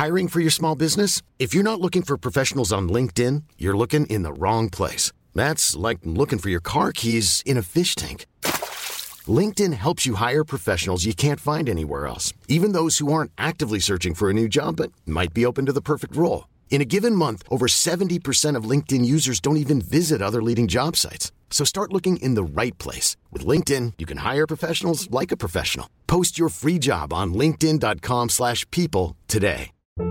Hiring for your small business? If you're not looking for professionals on LinkedIn, you're looking in the wrong place. That's like looking for your car keys in a fish tank. LinkedIn helps you hire professionals you can't find anywhere else, even those who aren't actively searching for a new job but might be open to the perfect role. In a given month, over 70% of LinkedIn users don't even visit other leading job sites. So start looking in the right place. With LinkedIn, you can hire professionals like a professional. Post your free job on linkedin.com/people today.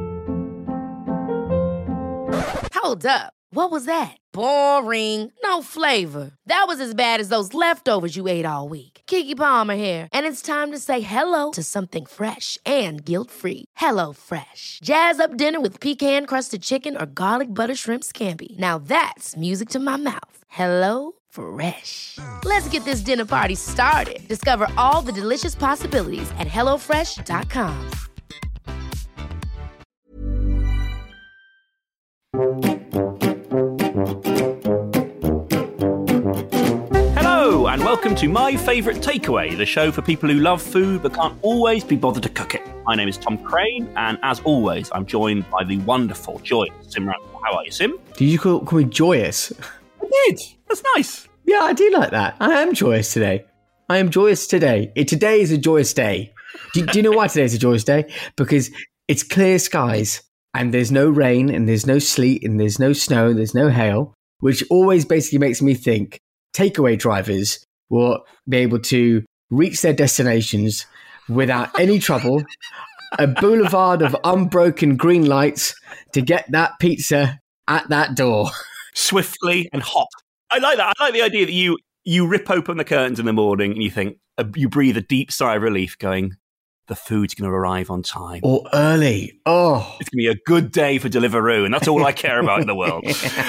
Hold up. What was that? Boring. No flavor. That was as bad as those leftovers you ate all week. Keke Palmer here, and it's time to say hello to something fresh and guilt-free. Hello Fresh. Jazz up dinner with pecan-crusted chicken or garlic butter shrimp scampi. Now that's music to my mouth. Hello Fresh. Let's get this dinner party started. Discover all the delicious possibilities at hellofresh.com. Hello, and welcome to My Favourite Takeaway, the show for people who love food but can't always be bothered to cook it. My name is Tom Crane, and as always, I'm joined by the wonderful, joyous Sim Randall. How are you, Sim? Did you call me joyous? I did. That's nice. Yeah, I do like that. I am joyous today. Today is a joyous day. Do you know why today is a joyous day? Because it's clear skies, and there's no rain, and there's no sleet, and there's no snow, and there's no hail, which always basically makes me think takeaway drivers will be able to reach their destinations without any trouble, a boulevard of unbroken green lights to get that pizza at that door. Swiftly and hot. I like that. I like the idea that you rip open the curtains in the morning and you think, you breathe a deep sigh of relief going, the food's going to arrive on time. Or early. Oh. It's going to be a good day for Deliveroo, and that's all I care about in the world.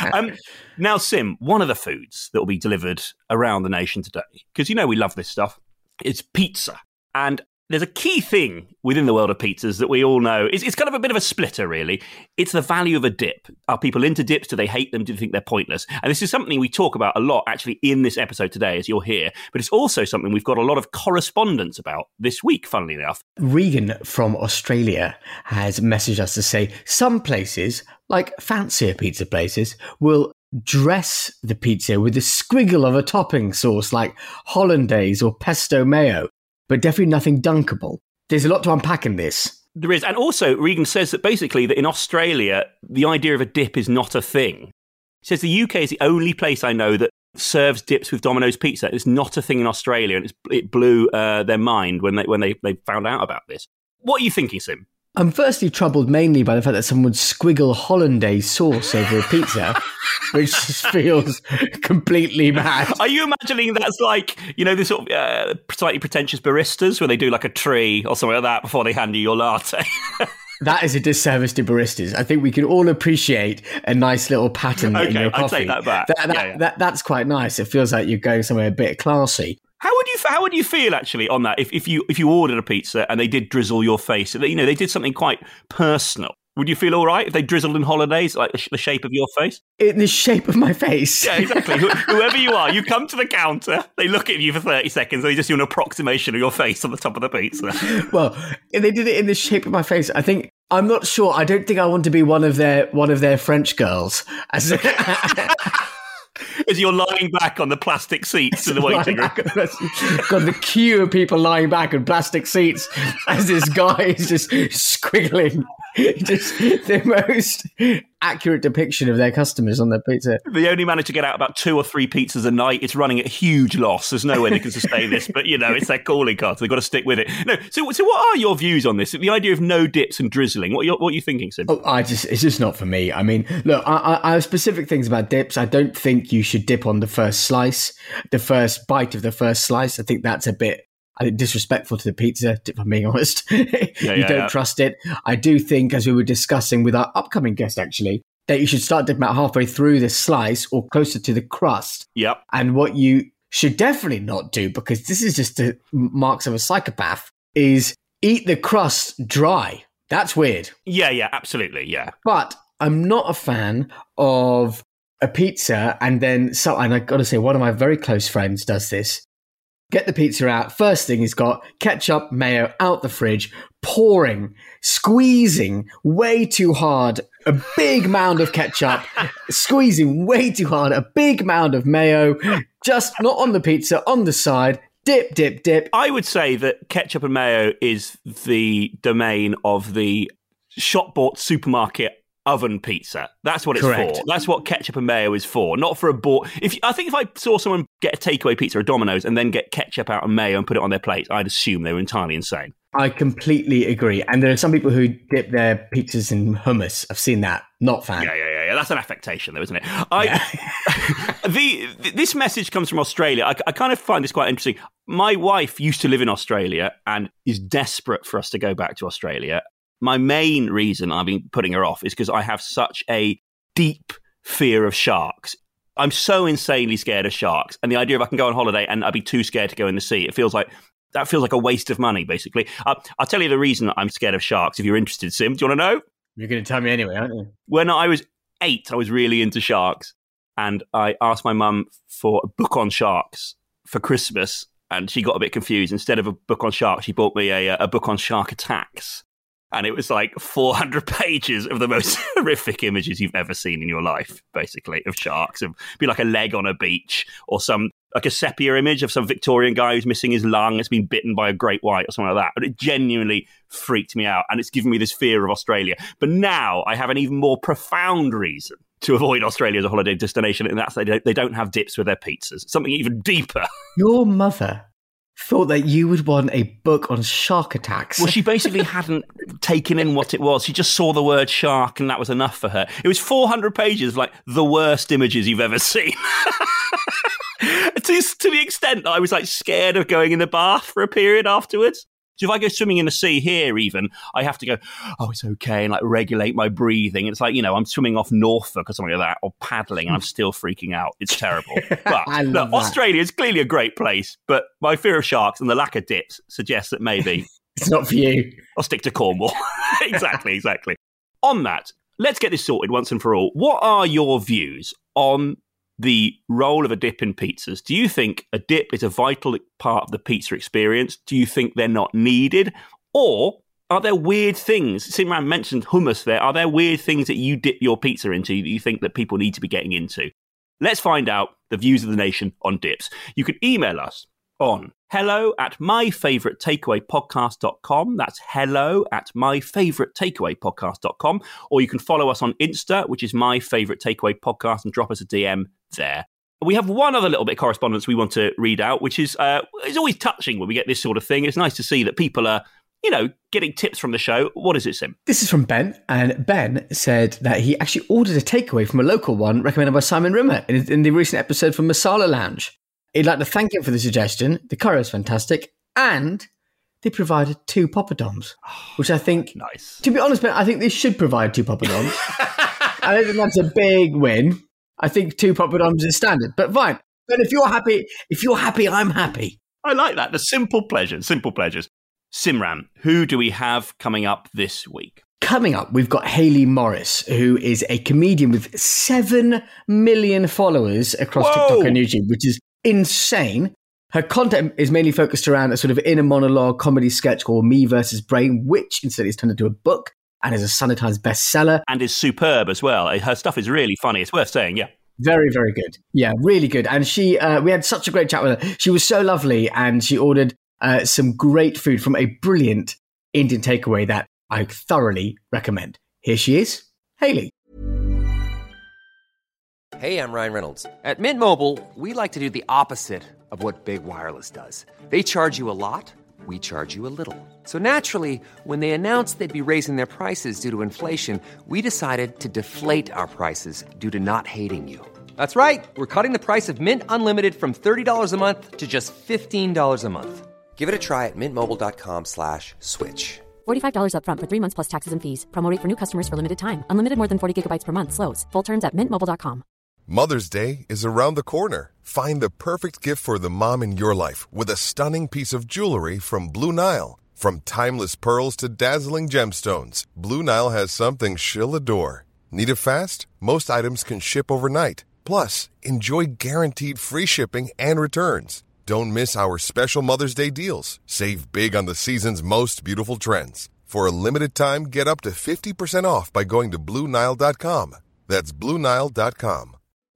Now, Sim, one of the foods that will be delivered around the nation today, because you know we love this stuff, it's pizza. And there's a key thing within the world of pizzas that we all know. It's kind of a bit of a splitter, really. It's the value of a dip. Are people into dips? Do they hate them? Do they think they're pointless? And this is something we talk about a lot, actually, in this episode today, as you'll hear. But it's also something we've got a lot of correspondence about this week, funnily enough. Regan from Australia has messaged us to say some places, like fancier pizza places, will dress the pizza with a squiggle of a topping sauce like hollandaise or pesto mayo, but definitely nothing dunkable. There's a lot to unpack in this. There is. And also, Regan says that basically that in Australia, the idea of a dip is not a thing. He says the UK is the only place I know that serves dips with Domino's pizza. It's not a thing in Australia, and it blew their mind when they found out about this. What are you thinking, Sim? I'm firstly troubled mainly by the fact that someone would squiggle hollandaise sauce over a pizza, which just feels completely mad. Are you imagining that's like, you know, the sort of slightly pretentious baristas where they do like a tree or something like that before they hand you your latte? That is a disservice to baristas. I think we can all appreciate a nice little pattern in your coffee. I'll take that back. That's quite nice. It feels like you're going somewhere a bit classy. How would you feel actually on that if you ordered a pizza and they did drizzle your face? You know, they did something quite personal. Would you feel all right if they drizzled in hollandaise, like the shape of your face? In the shape of my face? Yeah, exactly. Whoever you are, you come to the counter, they look at you for 30 seconds, and they just do an approximation of your face on the top of the pizza. Well, if they did it in the shape of my face, I'm not sure. I don't think I want to be one of their French girls. As you're lying back on the plastic seats in the waiting room. Got the queue of people lying back on plastic seats as this guy is just squiggling. Just the most accurate depiction of their customers on their pizza. They only manage to get out about 2 or 3 pizzas a night. It's running at huge loss. There's no way they can sustain this, but you know, it's their calling card. So they've got to stick with it. No. So what are your views on this? The idea of no dips and drizzling. What are you thinking, Sim? It's just not for me. I mean, look, I have specific things about dips. I don't think you should dip on the first slice, the first bite of the first slice. I think that's a bit disrespectful to the pizza, if I'm being honest. You don't trust it. I do think, as we were discussing with our upcoming guest, actually, that you should start dipping out halfway through the slice or closer to the crust. Yep. And what you should definitely not do, because this is just the marks of a psychopath, is eat the crust dry. That's weird. Yeah, absolutely, yeah. But I'm not a fan of a pizza and I got to say, one of my very close friends does this. Get the pizza out. First thing he's got ketchup, mayo out the fridge, pouring, squeezing way too hard, a big mound of ketchup, squeezing way too hard, a big mound of mayo, just not on the pizza, on the side, dip, dip, dip. I would say that ketchup and mayo is the domain of the shop-bought supermarket oven pizza. That's what it's Correct. for. That's what ketchup and mayo is for, not for a bought. I think if I saw someone get a takeaway pizza at Domino's and then get ketchup out and mayo and put it on their plate, I'd assume they were entirely insane. I completely agree. And there are some people who dip their pizzas in hummus. I've seen that. Not fan. Yeah. That's an affectation, though, isn't it? This message comes from Australia. I kind of find this quite interesting. My wife used to live in Australia and is desperate for us to go back to Australia. My main reason I've been putting her off is because I have such a deep fear of sharks. I'm so insanely scared of sharks. And the idea of I can go on holiday and I'd be too scared to go in the sea, that feels like a waste of money, basically. I'll tell you the reason I'm scared of sharks, if you're interested, Sim. Do you want to know? You're going to tell me anyway, aren't you? When I was 8, I was really into sharks. And I asked my mum for a book on sharks for Christmas. And she got a bit confused. Instead of a book on sharks, she bought me a book on shark attacks. And it was like 400 pages of the most horrific images you've ever seen in your life, basically, of sharks. It'd be like a leg on a beach or like a sepia image of some Victorian guy who's missing his lung. It's been bitten by a great white or something like that. But it genuinely freaked me out. And it's given me this fear of Australia. But now I have an even more profound reason to avoid Australia as a holiday destination. And that's they don't have dips with their pizzas. Something even deeper. Your mother thought that you would want a book on shark attacks. Well, she basically hadn't taken in what it was. She just saw the word shark and that was enough for her. It was 400 pages of like the worst images you've ever seen. to the extent that I was like scared of going in the bath for a period afterwards. So if I go swimming in the sea here even, I have to go, oh, it's okay, and like regulate my breathing. It's like, I'm swimming off Norfolk or something like that, or paddling, and I'm still freaking out. It's terrible. But look, Australia is clearly a great place, but my fear of sharks and the lack of dips suggests that maybe it's not for you. I'll stick to Cornwall. Exactly. On that, let's get this sorted once and for all. What are your views on the role of a dip in pizzas? Do you think a dip is a vital part of the pizza experience? Do you think they're not needed? Or are there weird things? Simran mentioned hummus there. Are there weird things that you dip your pizza into that you think that people need to be getting into? Let's find out the views of the nation on dips. You can email us on hello@myfavoritetakeawaypodcast.com. That's hello@myfavoritetakeawaypodcast.com. Or you can follow us on Insta, which is My Favorite Takeaway Podcast, and drop us a DM there. We have one other little bit of correspondence we want to read out, which is it's always touching when we get this sort of thing. It's nice to see that people are, getting tips from the show. What is it, Sim? This is from Ben, and Ben said that he actually ordered a takeaway from a local one recommended by Simon Rimmer in the recent episode from Masala Lounge. He'd like to thank him for the suggestion. The curry is fantastic, and they provided 2 poppadoms, which I think, nice. To be honest, Ben, I think they should provide 2 poppadoms. I don't think that's a big win. I think 2 poppadoms is standard, but fine. But if you're happy, I'm happy. I like that. The simple pleasures. Simran, who do we have coming up this week? Coming up, we've got Hayley Morris, who is a comedian with 7 million followers across TikTok and YouTube, which is insane. Her content is mainly focused around a sort of inner monologue comedy sketch called Me vs. Brain, which instead is turned into a book and is a Sunday Times bestseller. And is superb as well. Her stuff is really funny. It's worth saying, yeah. Very, very good. Yeah, really good. And she, we had such a great chat with her. She was so lovely, and she ordered some great food from a brilliant Indian takeaway that I thoroughly recommend. Here she is, Hayley. Hey, I'm Ryan Reynolds. At Mint Mobile, we like to do the opposite of what Big Wireless does. They charge you a lot, we charge you a little. So naturally, when they announced they'd be raising their prices due to inflation, we decided to deflate our prices due to not hating you. That's right. We're cutting the price of Mint Unlimited from $30 a month to just $15 a month. Give it a try at mintmobile.com/switch. $45 up front for 3 months plus taxes and fees. Promo rate for new customers for limited time. Unlimited more than 40 gigabytes per month. Slows full terms at mintmobile.com. Mother's Day is around the corner. Find the perfect gift for the mom in your life with a stunning piece of jewelry from Blue Nile. From timeless pearls to dazzling gemstones, Blue Nile has something she'll adore. Need it fast? Most items can ship overnight. Plus, enjoy guaranteed free shipping and returns. Don't miss our special Mother's Day deals. Save big on the season's most beautiful trends. For a limited time, get up to 50% off by going to BlueNile.com. That's BlueNile.com.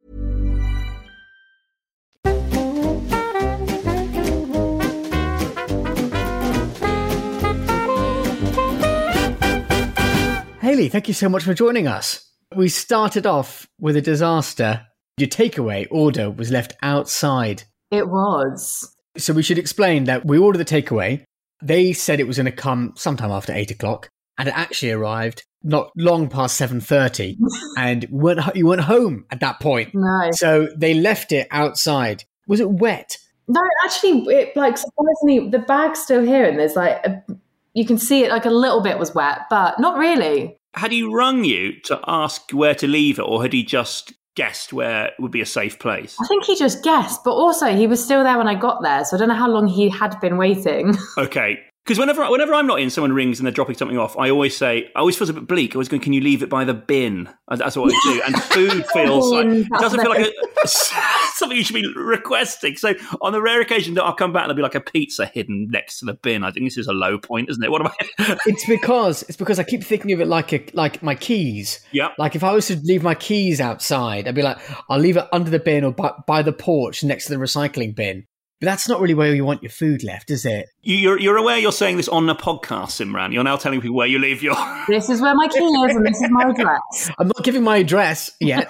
Hayley, thank you so much for joining us. We started off with a disaster. Your takeaway order was left outside. It was. So we should explain that we ordered the takeaway. They said it was going to come sometime after 8 o'clock, and it actually arrived not long past 7:30, and you weren't home at that point. No. So they left it outside. Was it wet? No, actually, surprisingly, the bag's still here, and there's you can see it a little bit was wet, but not really. Had he rung you to ask where to leave it, or had he just guessed where would be a safe place? I think he just guessed, but also he was still there when I got there, so I don't know how long he had been waiting. Okay. Because whenever I'm not in, someone rings and they're dropping something off, I always feel a bit bleak. I always go, can you leave it by the bin? That's what I do. And food feels it doesn't feel like something you should be requesting. So on the rare occasion that I'll come back and there'll be a pizza hidden next to the bin, I think this is a low point, isn't it? What am I? It's because I keep thinking of it like my keys. Yeah. Like if I was to leave my keys outside, I'd be like, I'll leave it under the bin or by the porch next to the recycling bin. But that's not really where you want your food left, is it? You're aware you're saying this on a podcast, Simran. You're now telling people where you leave your... This is where my key is and this is my address. I'm not giving my address yet.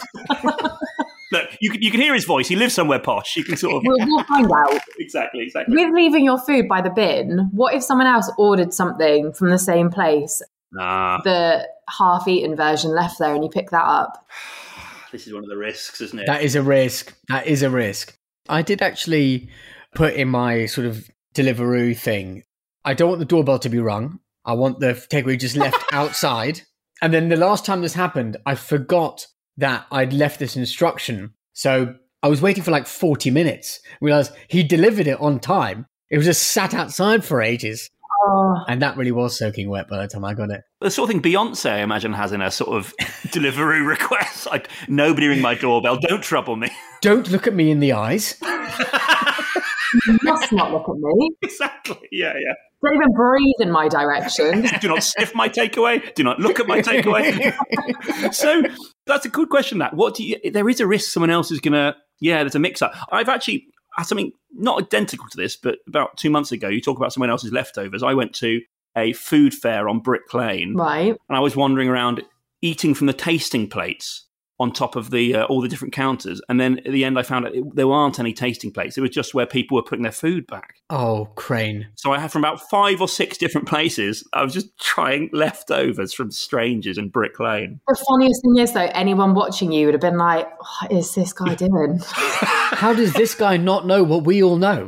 Look, you can hear his voice. He lives somewhere posh. You can sort of... We'll find out. Exactly. With leaving your food by the bin, what if someone else ordered something from the same place? The half-eaten version left there and you pick that up? This is one of the risks, isn't it? That is a risk. I did actually put in my sort of Deliveroo thing, I don't want the doorbell to be rung. I want the takeaway just left outside. And then the last time this happened, I forgot that I'd left this instruction. So I was waiting for 40 minutes. Realised he delivered it on time. It was just sat outside for ages. Oh. And that really was soaking wet by the time I got it. The sort of thing Beyonce, I imagine, has in her sort of Deliveroo requests. Nobody ring my doorbell. Don't trouble me. Don't look at me in the eyes. You must not look at me. Exactly. Yeah. Don't even breathe in my direction. Do not sniff my takeaway. Do not look at my takeaway. So that's a good question. There is a risk someone else is going to, there's a mix-up. I've actually had something not identical to this, but about 2 months ago, you talk about someone else's leftovers. I went to a food fair on Brick Lane. Right. And I was wandering around eating from the tasting plates on top of the all the different counters. And then at the end, I found out there aren't any tasting plates. It was just where people were putting their food back. Oh, Crane. So I had from about 5 or 6 different places, I was just trying leftovers from strangers in Brick Lane. The funniest thing is, though, anyone watching you would have been like, what is this guy doing? How does this guy not know what we all know?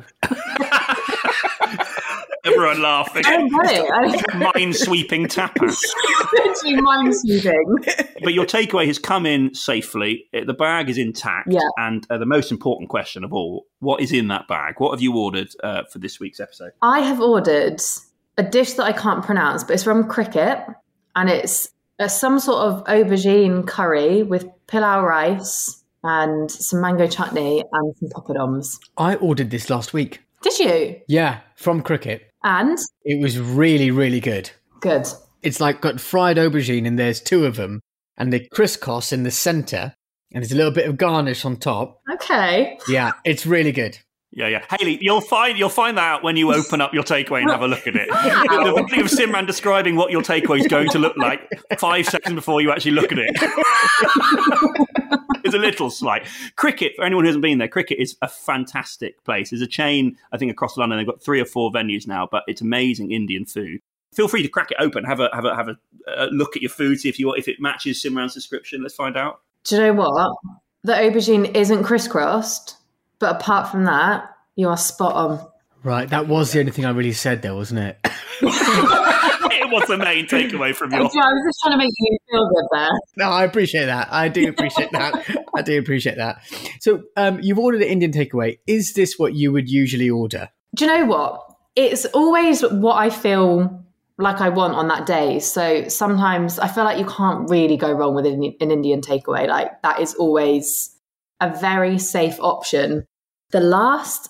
Everyone laughing. Mind-sweeping tapas. Literally mind-sweeping. But your takeaway has come in safely. The bag is intact. Yeah. And the most important question of all, what is in that bag? What have you ordered for this week's episode? I have ordered a dish that I can't pronounce, but it's from Cricket. And it's some sort of aubergine curry with pilau rice and some mango chutney and some poppadoms. I ordered this last week. Did you? Yeah, from Cricket. And? It was really, really good. Good. It's got fried aubergine and there's 2 of them. And the crisscross in the centre. And there's a little bit of garnish on top. Okay. Yeah, it's really good. Yeah. Hayley, you'll find that out when you open up your takeaway and have a look at it. The thing of Simran describing what your takeaway is going to look like 5 seconds before you actually look at it. It's a little slight. Cricket, for anyone who hasn't been there, Cricket is a fantastic place. There's a chain, I think, across London. They've got 3 or 4 venues now, but it's amazing Indian food. Feel free to crack it open, have a look at your food, see if it matches Simran's description. Let's find out. Do you know what? The aubergine isn't crisscrossed, but apart from that, you are spot on. Right, that was the only thing I really said there, wasn't it? It was the main takeaway from your... I was just trying to make you feel good there. No, I appreciate that. I do appreciate that. So you've ordered an Indian takeaway. Is this what you would usually order? Do you know what? It's always what I feel like I want on that day. So sometimes I feel like you can't really go wrong with an Indian takeaway. Like that is always a very safe option. The last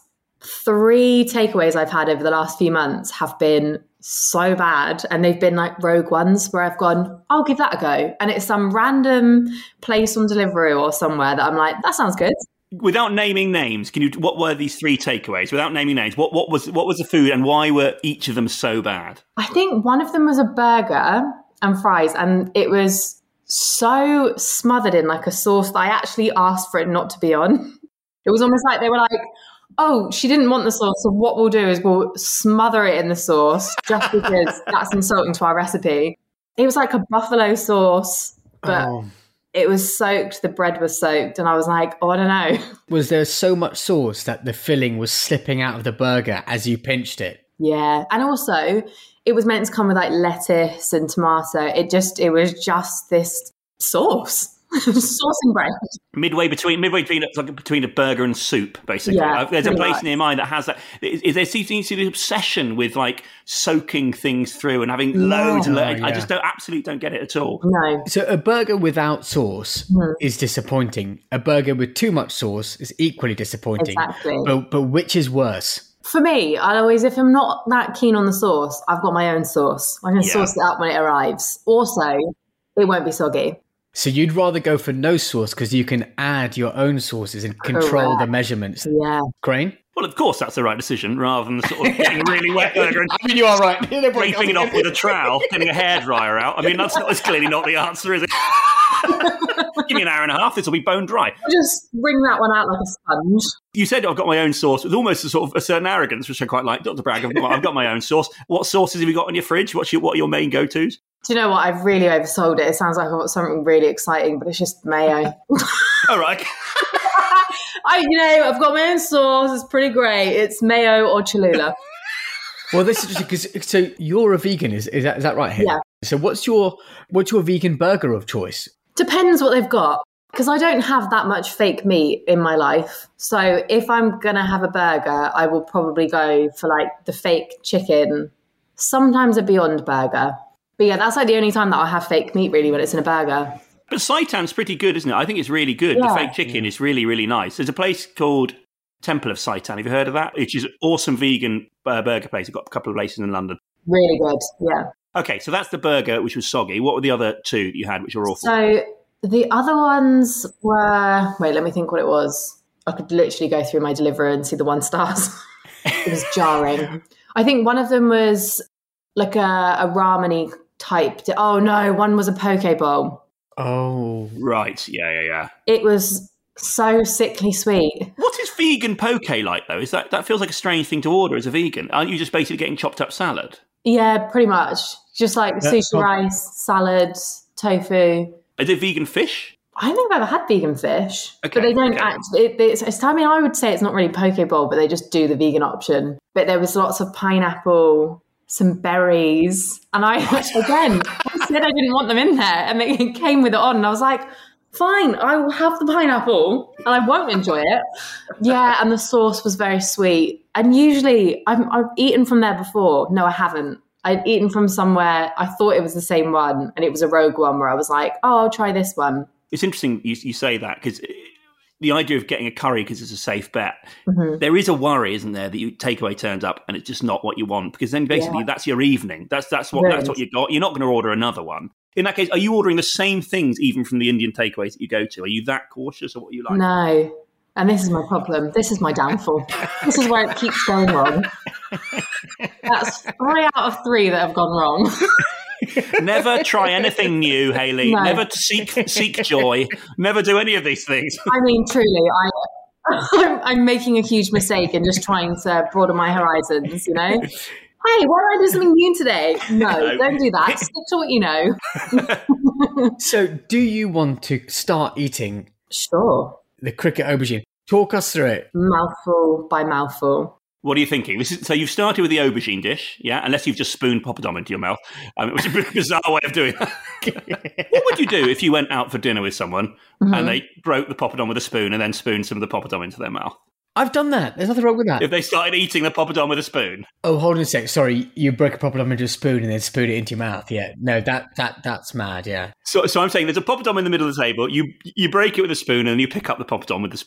3 takeaways I've had over the last few months have been so bad, and they've been like rogue ones where I've gone, I'll give that a go, and it's some random place on Deliveroo or somewhere that I'm like, that sounds good. Without naming names, what were these 3 takeaways? Without naming names, what was the food, and why were each of them so bad? I think one of them was a burger and fries, and it was so smothered in like a sauce that I actually asked for it not to be on. It was almost like they were like, oh, she didn't want the sauce, so what we'll do is we'll smother it in the sauce just because that's insulting to our recipe. It was like a buffalo sauce, but it was soaked, the bread was soaked, and I was like, oh, I don't know. Was there so much sauce that the filling was slipping out of the burger as you pinched it? Yeah, and also it was meant to come with like lettuce and tomato. It was just this sauce. Sauce and bread. Midway between a burger and soup, basically. Yeah, there's a place much near mine that has that. There seems to be an obsession with like soaking things through and having loads. I just absolutely don't get it at all. No. So a burger without sauce is disappointing. A burger with too much sauce is equally disappointing. Exactly. But which is worse? For me, I'll always, if I'm not that keen on the sauce, I've got my own sauce. I can sauce it up when it arrives. Also, it won't be soggy. So you'd rather go for no sauce because you can add your own sauces and control the measurements. Yeah. Crane? Well, of course, that's the right decision, rather than sort of getting really wet burger and I mean, you are right. wiping it off with a trowel, getting a hairdryer out. I mean, that's clearly not the answer, is it? Give me an hour and a half, this will be bone dry. I'll just wring that one out like a sponge. You said I've got my own sauce with almost a sort of a certain arrogance, which I quite like. Dr. Bragg, I've got my own sauce. What sauces have you got in your fridge? What are your main go-tos? Do you know what? I've really oversold it. It sounds like I've got something really exciting, but it's just mayo. All right. I've got my own sauce. It's pretty great. It's mayo or Cholula. Well, this is interesting because so you're a vegan, is that right here? Yeah. So what's your vegan burger of choice? Depends what they've got, because I don't have that much fake meat in my life. So if I'm going to have a burger, I will probably go for like the fake chicken, sometimes a Beyond Burger. But yeah, that's like the only time that I'll have fake meat really, when it's in a burger. But seitan's pretty good, isn't it? I think it's really good. Yeah. The fake chicken is really, really nice. There's a place called Temple of Seitan. Have you heard of that? Which is an awesome vegan burger place. I've got a couple of places in London. Really good, yeah. Okay, so that's the burger, which was soggy. What were the other 2 that you had, which were awful? So the other ones were... Wait, let me think what it was. I could literally go through my Deliveroo and see the 1 stars. It was jarring. I think one of them was like a ramen-y type. Oh, no, one was a poke bowl. Oh. Right, yeah. It was so sickly sweet. What is vegan poke like, though? Is that feels like a strange thing to order as a vegan. Aren't you just basically getting chopped up salad? Yeah, pretty much. Just like sushi rice, salad, tofu. Is it vegan fish? I don't think I've ever had vegan fish. Okay, but they don't actually... I mean, I would say it's not really poke bowl, but they just do the vegan option. But there was lots of pineapple, some berries. And I said I didn't want them in there. And it came with it on. And I was like, fine, I will have the pineapple and I won't enjoy it. Yeah, and the sauce was very sweet. And usually I've eaten from there before. No, I haven't. I'd eaten from somewhere. I thought it was the same one. And it was a rogue one where I was like, oh, I'll try this one. It's interesting you say that, because the idea of getting a curry because it's a safe bet, there is a worry, isn't there, that your takeaway turns up and it's just not what you want, because then basically that's your evening. That's what you got. You're not going to order another one. In that case, are you ordering the same things even from the Indian takeaways that you go to? Are you that cautious, or what are you like? No. And this is my problem. This is my downfall. This is where it keeps going wrong. That's 3 out of 3 that have gone wrong. Never try anything new, Hayley. No. Never seek joy. Never do any of these things. I mean, truly, I'm making a huge mistake in just trying to broaden my horizons, you know? Hey, why don't I do something new today? No, don't do that. Stick to what you know. So, do you want to start eating? Sure. The cricket aubergine. Talk us through it. Mouthful by mouthful. What are you thinking? So you've started with the aubergine dish, yeah? Unless you've just spooned poppadom into your mouth. It was a bizarre way of doing that. What would you do if you went out for dinner with someone and they broke the poppadom with a spoon and then spooned some of the poppadom into their mouth? I've done that. There's nothing wrong with that. If they started eating the poppadom with a spoon. Oh, hold on a sec. Sorry, you broke a poppadom into a spoon and then spoon it into your mouth. Yeah, no, that's mad. Yeah. So I'm saying there's a poppadom in the middle of the table. You break it with a spoon and then you pick up the poppadom with the spoon.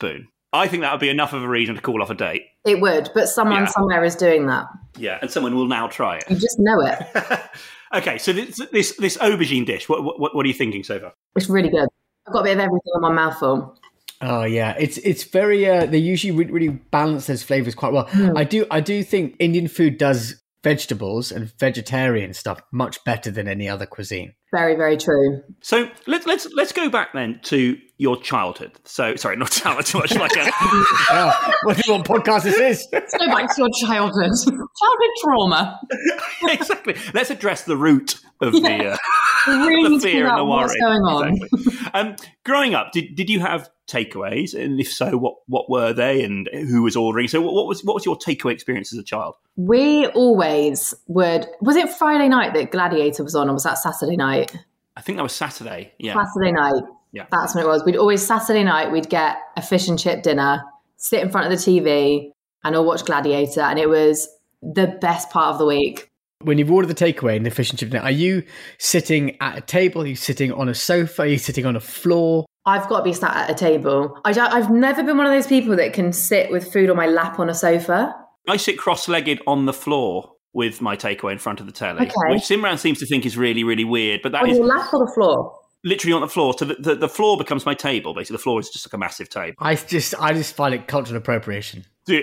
I think that would be enough of a reason to call off a date. It would, but someone somewhere is doing that. Yeah, and someone will now try it. You just know it. Okay, so this aubergine dish, what are you thinking so far? It's really good. I've got a bit of everything on my mouthful. Oh yeah, it's very. They usually really balance those flavors quite well. I do think Indian food does vegetables and vegetarian stuff much better than any other cuisine. Very, very true. So let's go back then to your childhood. So sorry, not childhood too much like a. What do you want podcast this is? Let's go back to your childhood trauma. Exactly. Let's address the root of the fear and the worry. What's going on? Exactly. Growing up, did you have takeaways, and if so, what were they, and who was ordering? So what was your takeaway experience as a child? We always would. Was it Friday night that Gladiator was on, or was that Saturday night? I think that was Saturday. Yeah, Saturday night. Yeah, that's when it was. We'd always Saturday night. We'd get a fish and chip dinner, sit in front of the TV, and all watch Gladiator, and it was the best part of the week. When you've ordered the takeaway and the fish and chip dinner, are you sitting at a table? Are you sitting on a sofa? Are you sitting on a floor? I've got to be sat at a table. I've never been one of those people that can sit with food on my lap on a sofa. I sit cross-legged on the floor with my takeaway in front of the telly, which Simran seems to think is really, really weird. But that is on your lap or the floor? Literally on the floor. So the floor becomes my table. Basically, the floor is just like a massive table. I just find it cultural appropriation. You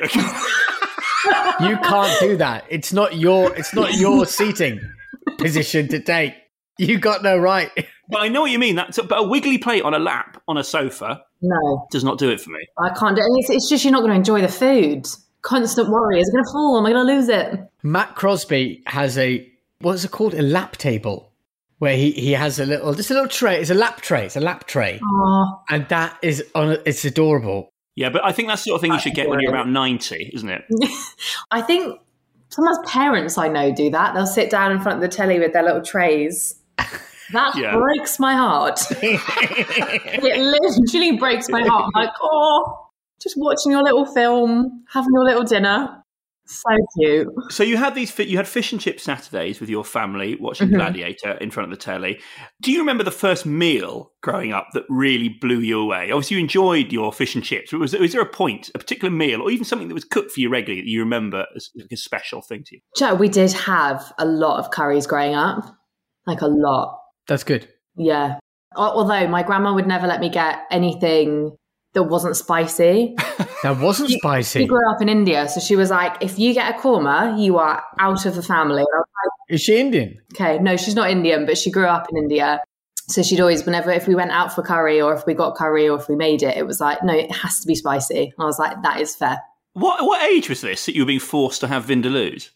can't do that. It's not your seating position to take. You got no right. But I know what you mean. But a wiggly plate on a lap on a sofa does not do it for me. I can't do it. It's just you're not going to enjoy the food. Constant worry. Is it going to fall? Am I going to lose it? Matt Crosby has what's it called? A lap table. Where he has a little tray. It's a lap tray. Aww. And that is it's adorable. Yeah, but I think that's the sort of thing you should get when you're about 90, isn't it? I think sometimes parents I know do that. They'll sit down in front of the telly with their little trays. That breaks my heart. It literally breaks my heart. I'm like, just watching your little film, having your little dinner. So cute. So you had fish and chip Saturdays with your family watching Gladiator in front of the telly. Do you remember the first meal growing up that really blew you away? Obviously, you enjoyed your fish and chips. Was there a particular meal, or even something that was cooked for you regularly that you remember as like a special thing to you? Joe, we did have a lot of curries growing up, like a lot. That's good. Yeah. Although my grandma would never let me get anything that wasn't spicy. That wasn't spicy. She grew up in India, so she was like, if you get a korma, you are out of the family. And I was like, is she Indian? Okay, no, she's not Indian, but she grew up in India. So she'd always, if we went out for curry or if we got curry or if we made it, it was like, no, it has to be spicy. And I was like, that is fair. What age was this that you were being forced to have vindaloos?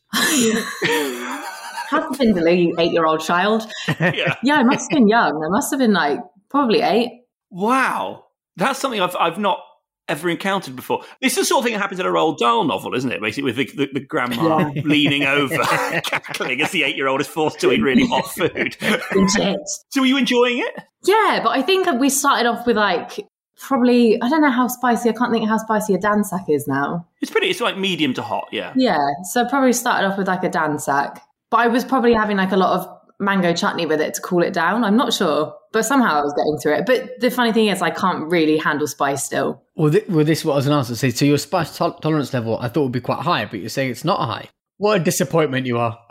Have vindaloo, you 8-year-old child. Yeah, I must have been young. I must have been like probably 8. Wow. That's something I've not ever encountered before. It's the sort of thing that happens in a Roald Dahl novel, isn't it? Basically, with the grandma leaning over, cackling as the 8-year-old is forced to eat really hot food. So were you enjoying it? Yeah, but I think we started off with like probably, I don't know how spicy, I can't think of how spicy a dansak is now. It's like medium to hot, yeah. Yeah, so probably started off with like a dansak. But I was probably having like a lot of mango chutney with it to cool it down. I'm not sure. But somehow I was getting through it. But the funny thing is I can't really handle spice still. Well, this is what I was going to answer. So your spice tolerance level I thought would be quite high, but you're saying it's not high. What a disappointment you are.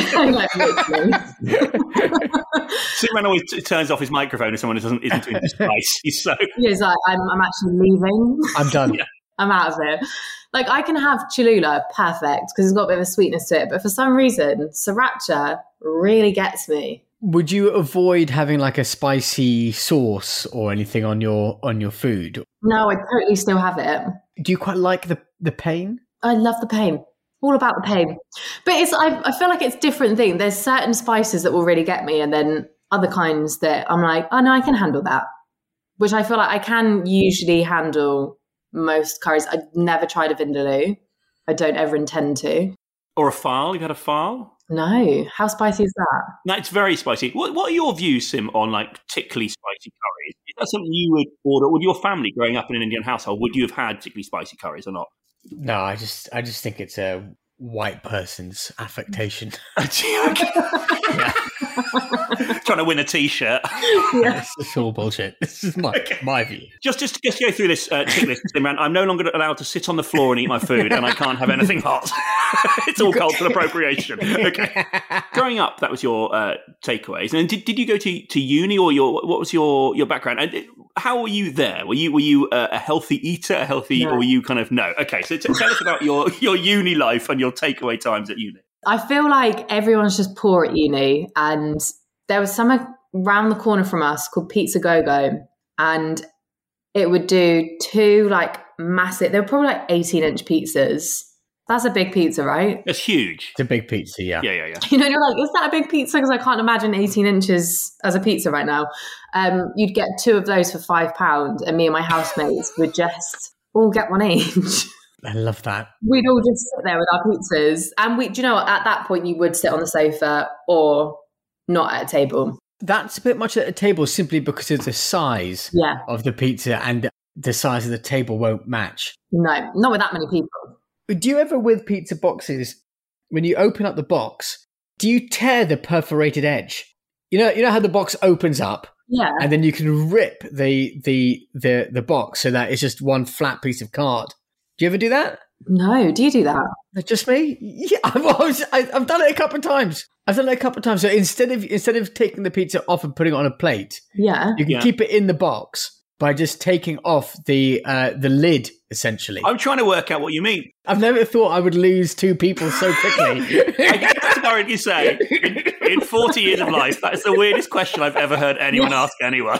Simran always turns off his microphone if someone isn't into spice. He's like, I'm actually leaving. I'm done. Yeah. I'm out of here. Like, I can have Cholula, perfect, because it's got a bit of a sweetness to it. But for some reason, Sriracha really gets me. Would you avoid having like a spicy sauce or anything on your food? No, I totally still have it. Do you quite like the pain? I love the pain. All about the pain. But I feel like it's different thing. There's certain spices that will really get me, and then other kinds that I'm like, oh no, I can handle that. Which I feel like I can usually handle most curries. I've never tried a vindaloo. I don't ever intend to. Or a file? You've had a file? No. How spicy is that? No, it's very spicy. What are your views, Sim, on like particularly spicy curries? Is that something you would order with your family growing up in an Indian household? Would you have had particularly spicy curries or not? No, I just think it's white person's affectation. Trying to win a T-shirt. This is all bullshit. This is my view. Just to go through this tick list, Imran, I'm no longer allowed to sit on the floor and eat my food, and I can't have anything hot. It's all cultural appropriation. Okay. Growing up, that was your takeaways. And did you go to uni, or what was your background? And how were you there? Were you a healthy eater, or were you kind of no? Okay, so tell us about your uni life and your takeaway times at uni. I feel like everyone's just poor at uni, and there was somewhere round the corner from us called Pizza Go Go, and it would do two like massive, they were probably like 18-inch pizzas. That's a big pizza, right? It's huge. It's a big pizza, yeah. Yeah. You know, you're like, is that a big pizza? Because I can't imagine 18 inches as a pizza right now. You'd get two of those for £5, and me and my housemates would just all get one each. I love that. We'd all just sit there with our pizzas. And do you know what? At that point, you would sit on the sofa or not at a table. That's a bit much at a table simply because of the size of the pizza, and the size of the table won't match. No, not with that many people. Do you ever, with pizza boxes, when you open up the box, do you tear the perforated edge? You know how the box opens up? Yeah. And then you can rip the box so that it's just one flat piece of card. Do you ever do that? No. Do you do that? Just me? Yeah, I've done it a couple of times. So instead of taking the pizza off and putting it on a plate, you can keep it in the box by just taking off the lid, essentially. I'm trying to work out what you mean. I've never thought I would lose two people so quickly. I guess to currently say, in 40 years of life, that's the weirdest question I've ever heard anyone ask anyone.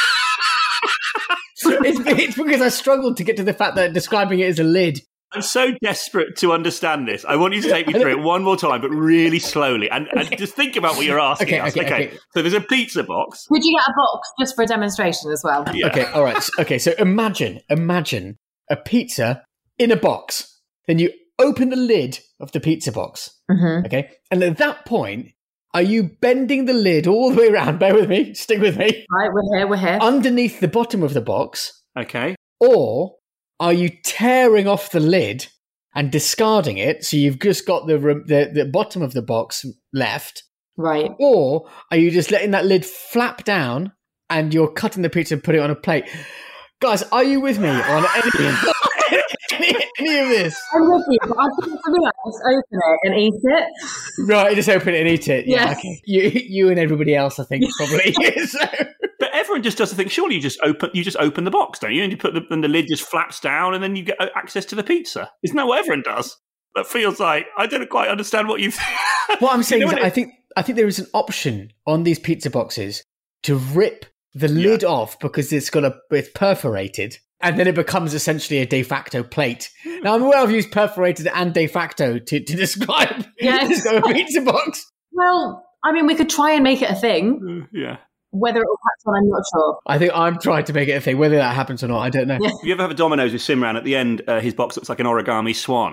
It's because I struggled to get to the fact that describing it as a lid. I'm so desperate to understand this. I want you to take me through it one more time, but really slowly. And just think about what you're asking us. Okay. So there's a pizza box. Would you get a box just for a demonstration as well? Yeah. Okay, all right. Okay, so imagine a pizza in a box. Then you open the lid of the pizza box. Mm-hmm. Okay? And at that point, are you bending the lid all the way around? Bear with me. Stick with me. Right, we're here. Underneath the bottom of the box. Okay. Or are you tearing off the lid and discarding it, so you've just got the bottom of the box left? Right. Or are you just letting that lid flap down and you're cutting the pizza and putting it on a plate? Guys, are you with me on any of this? I'm with you, but I think for me, I just open it and eat it. Right, just open it and eat it. Yes. Yeah, okay. You and everybody else, I think, probably. So. But everyone just doesn't think. Surely you just open the box, don't you? And you put and the lid just flaps down, and then you get access to the pizza. Isn't that what everyone does? That feels like I don't quite understand what you think. What I'm saying is, I think there is an option on these pizza boxes to rip the lid off because it's perforated, and then it becomes essentially a de facto plate. Now, I'm aware I've used perforated and de facto to describe a pizza box. Well, I mean, we could try and make it a thing. Yeah. Whether it will catch on, I'm not sure. I think I'm trying to make it a thing. Whether that happens or not, I don't know. Yeah. If you ever have a Domino's with Simran, at the end, his box looks like an origami swan.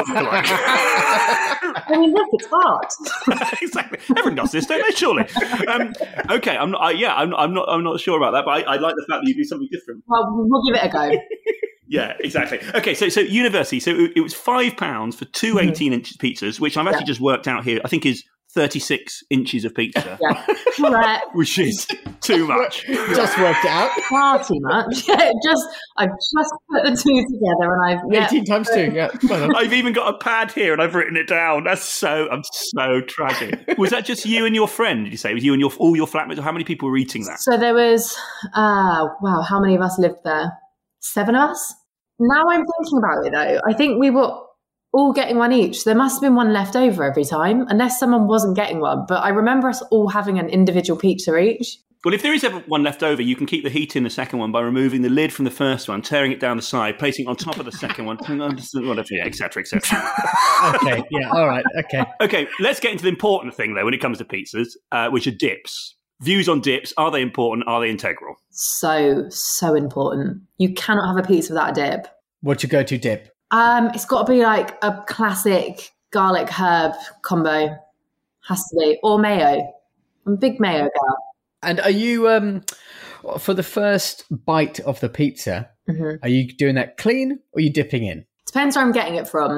I mean, look, it's art. Exactly. Everyone does this, don't they? Surely. Okay, I'm not sure about that, but I like the fact that you do something different. Well, we'll give it a go. Yeah, exactly. Okay, so university. So it was £5 for two 18-inch pizzas, which I've actually just worked out here. I think is 36 inches of pizza. Yeah, correct. Which is too much. Just worked it out. Far too much. I've just put the two together, and 18 times 2. Yeah. I've even got a pad here, and I've written it down. I'm so tragic. Was that just you and your friend? Did you say it was you and all your flatmates? Or how many people were eating that? So there was, how many of us lived there? 7 of us. Now I'm thinking about it, though. I think we were all getting one each. There must have been one left over every time, unless someone wasn't getting one. But I remember us all having an individual pizza each. Well, if there is ever one left over, you can keep the heat in the second one by removing the lid from the first one, tearing it down the side, placing it on top of the second one, etc., etc. Okay, yeah, all right, okay. Okay, let's get into the important thing, though, when it comes to pizzas, which are dips. Views on dips, are they important? Are they integral? So important. You cannot have a pizza without a dip. What's your go-to dip? It's got to be like a classic garlic herb combo. Has to be. Or mayo. I'm a big mayo girl. And are you, for the first bite of the pizza, are you doing that clean or are you dipping in? Depends where I'm getting it from.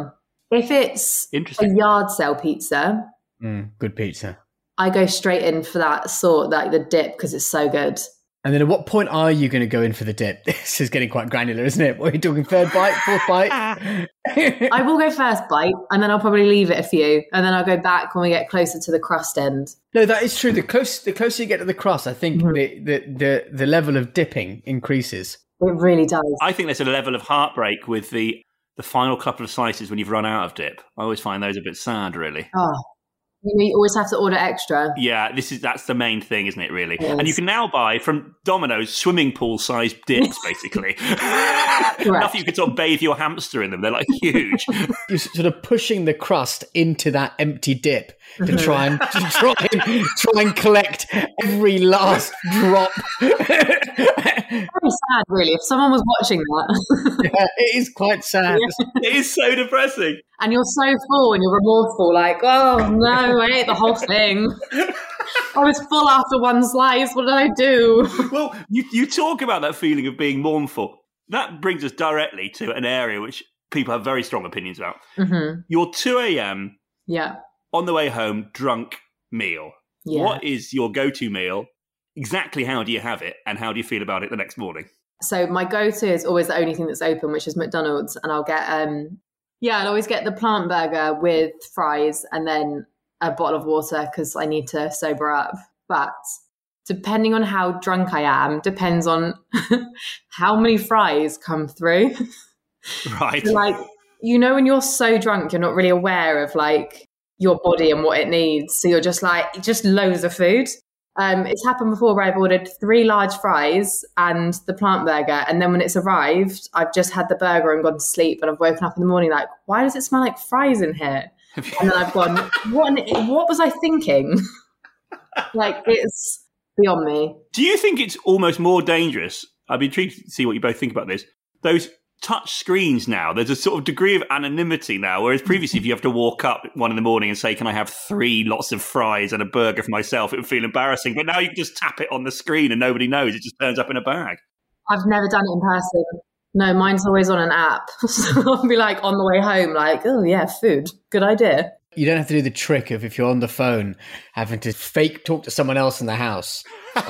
If it's a Interesting. yard sale pizza, Good pizza. I go straight in for that sort, like the dip, because it's so good. And then at what point are you going to go in for the dip? This is getting quite granular, isn't it? What are you talking, third bite, fourth bite? I will go first bite, and then I'll probably leave it a few, and then I'll go back when we get closer to the crust end. No, that is true. The closer you get to the crust, I think the level of dipping increases. It really does. I think there's a level of heartbreak with the final couple of slices when you've run out of dip. I always find those a bit sad, really. Oh, you always have to order extra. Yeah, that's the main thing, isn't it, really? Yes. And you can now buy from Domino's swimming pool-sized dips, basically. Enough you can sort of bathe your hamster in them. They're like huge. You're sort of pushing the crust into that empty dip to try and collect every last drop. Very sad, really, if someone was watching that. Yeah, it is quite sad. It is so depressing. And you're so full and you're remorseful, like, oh no, I ate the whole thing. I was full after one slice. What did I do? Well, you talk about that feeling of being mournful. That brings us directly to an area which people have very strong opinions about. Mm-hmm. Your 2 a.m. Yeah. on the way home drunk meal. Yeah. What is your go-to meal? Exactly how do you have it, and how do you feel about it the next morning? So my go-to is always the only thing that's open, which is McDonald's, and I'll get I'll always get the plant burger with fries and then a bottle of water because I need to sober up. But depending on how drunk I am, depends on how many fries come through. Right. Like, when you're so drunk, you're not really aware of like your body and what it needs. So you're just like, just loads of food. It's happened before where I've ordered 3 large fries and the plant burger. And then when it's arrived, I've just had the burger and gone to sleep. And I've woken up in the morning like, why does it smell like fries in here? And then I've gone, what was I thinking? Like, it's beyond me. Do you think it's almost more dangerous? I'd be intrigued to see what you both think about this. Those touch screens now, there's a sort of degree of anonymity now, whereas previously if you have to walk up at 1 a.m. and say, can I have 3 lots of fries and a burger for myself, it would feel embarrassing. But now you can just tap it on the screen and nobody knows. It just turns up in a bag. I've never done it in person. No, mine's always on an app. So I'll be like on the way home, like, oh yeah, food. Good idea. You don't have to do the trick of, if you're on the phone, having to fake talk to someone else in the house.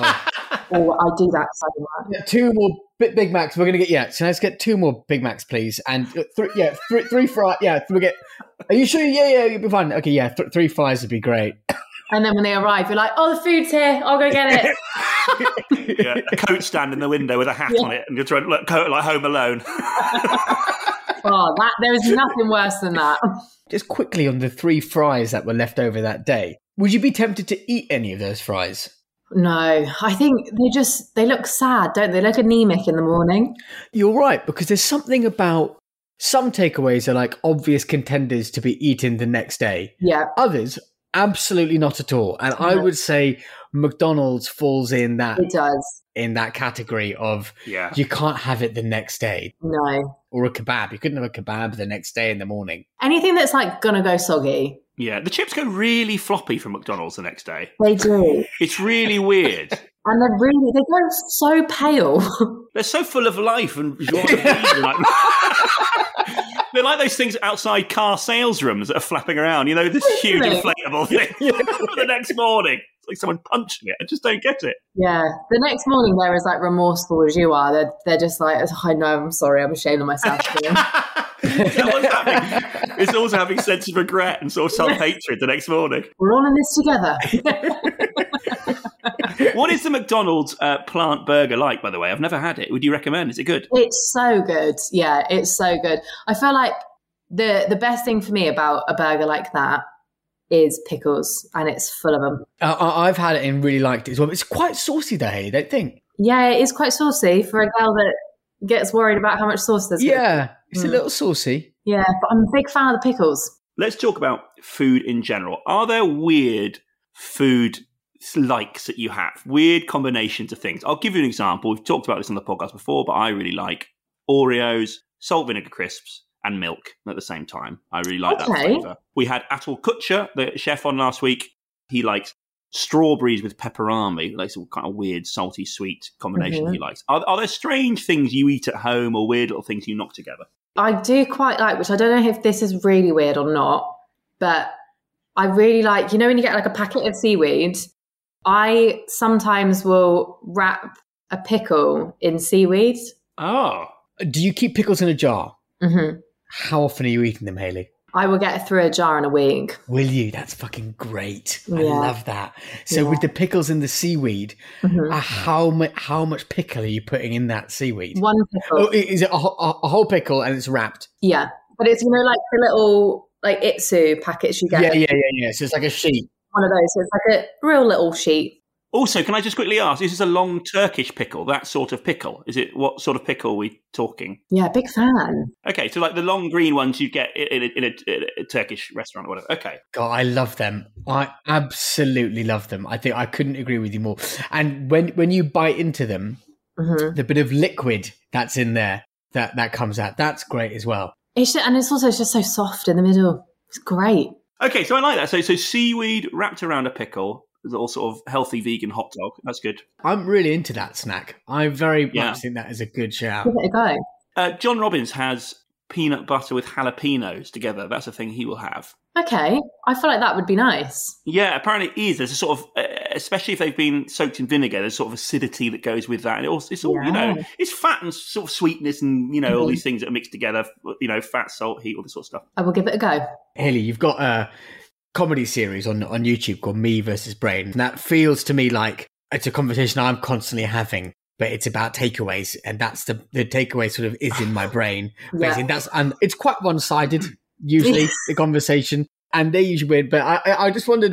Oh, I do that so much. 2 more Big Macs. We're going to get, so let's get 2 more Big Macs, please. And 3 fries. Yeah, we'll get, are you sure? Yeah, you'll be fine. Okay, yeah, 3 fries would be great. And then when they arrive, you're like, oh, the food's here. I'll go get it. Yeah, a coat stand in the window with a hat on it, and you're trying to look like Home Alone. There is nothing worse than that. Just quickly on the 3 fries that were left over that day, would you be tempted to eat any of those fries? No, I think they look sad, don't they? They look anemic in the morning. You're right, because there's something about some takeaways are like obvious contenders to be eaten the next day. Yeah. Others, absolutely not at all. And I would say McDonald's falls in that. It does. In that category of you can't have it the next day. No. Or a kebab. You couldn't have a kebab the next day in the morning. Anything that's like gonna go soggy. Yeah, the chips go really floppy from McDonald's the next day. They do. It's really weird. And they go so pale. They're so full of life and joie de vivre. They're like those things outside car sales rooms that are flapping around. This huge inflatable thing. The next morning, it's like someone punching it. I just don't get it. Yeah. The next morning, they're as like remorseful as you are. They're just like, I know, I'm sorry, I'm ashamed of myself. It's also having a sense of regret and sort of self-hatred the next morning. We're all in this together. What is the McDonald's plant burger like, by the way? I've never had it. Would you recommend? Is it good? It's so good. Yeah, it's so good. I feel like the best thing for me about a burger like that is pickles, and it's full of them. I've had it and really liked it as well. It's quite saucy though, you don't think? Yeah, it is quite saucy for a girl that gets worried about how much sauce there's. Yeah, it's a little saucy. Yeah, but I'm a big fan of the pickles. Let's talk about food in general. Are there weird food likes that you have? Weird combinations of things? I'll give you an example. We've talked about this on the podcast before, but I really like Oreos, salt vinegar crisps, and milk at the same time. I really like that flavour. We had Atul Kutcher, the chef, on last week. He likes strawberries with pepperami, like some kind of weird, salty, sweet combination he likes. Are there strange things you eat at home or weird little things you knock together? I do quite like, which I don't know if this is really weird or not, but I really like, when you get like a packet of seaweed, I sometimes will wrap a pickle in seaweed. Oh. Do you keep pickles in a jar? Mm-hmm. How often are you eating them, Hayley? I will get through a jar in a week. Will you? That's fucking great. Yeah. I love that. So with the pickles and the seaweed, how much pickle are you putting in that seaweed? One pickle. Oh, is it a whole pickle and it's wrapped? Yeah. But it's, like the little like Itsu packets you get. Yeah. So it's like a sheet. One of those. So it's like a real little sheet. Also, can I just quickly ask, is this a long Turkish pickle, that sort of pickle? What sort of pickle are we talking? Yeah, big fan. Okay, so like the long green ones you get in a Turkish restaurant or whatever. Okay. God, I love them. I absolutely love them. I think I couldn't agree with you more. And when you bite into them, the bit of liquid that's in there, that comes out, that's great as well. It's just so soft in the middle. It's great. Okay, so I like that. So seaweed wrapped around a pickle. Little sort of healthy vegan hot dog. That's good. I'm really into that snack. I very much think that is a good shout. Give it a go. John Robbins has peanut butter with jalapenos together. That's a thing he will have. Okay. I feel like that would be nice. Yeah, apparently it is. There's a sort of, especially if they've been soaked in vinegar, there's sort of acidity that goes with that. And it's all, it's fat and sort of sweetness and, all these things that are mixed together, fat, salt, heat, all this sort of stuff. I will give it a go. Hayley, you've got a comedy series on YouTube called Me versus Brain. And that feels to me like it's a conversation I'm constantly having, but it's about takeaways. And that's the takeaway sort of is in my brain. Yeah. And it's quite one-sided, usually, the conversation. And they usually win. But I just wondered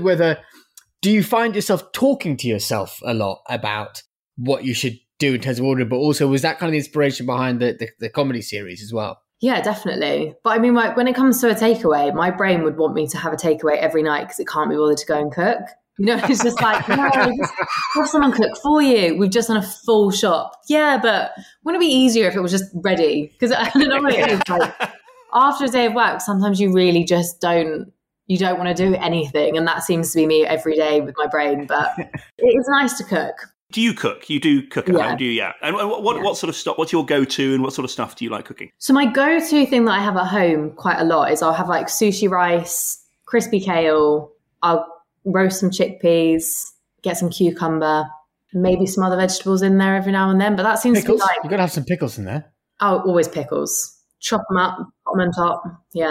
do you find yourself talking to yourself a lot about what you should do in terms of order? But also, was that kind of the inspiration behind the comedy series as well? Yeah, definitely. But I mean, like, when it comes to a takeaway, my brain would want me to have a takeaway every night because it can't be bothered to go and cook. It's just like, no, just have someone cook for you. We've just done a full shop. Yeah, but wouldn't it be easier if it was just ready? Because I don't know what it is. Like, after a day of work, sometimes you really just don't want to do anything. And that seems to be me every day with my brain. But it is nice to cook. Do you cook? You do cook at home, do you? Yeah. And what sort of stuff, what's your go-to and what sort of stuff do you like cooking? So my go-to thing that I have at home quite a lot is I'll have like sushi rice, crispy kale, I'll roast some chickpeas, get some cucumber, maybe some other vegetables in there every now and then. But that seems pickles? to be like... You've got to have some pickles in there. Oh, always pickles. Chop them up, put them on top. Yeah.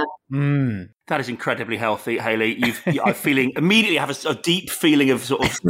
That is incredibly healthy, Hayley. I immediately have a deep feeling of sort of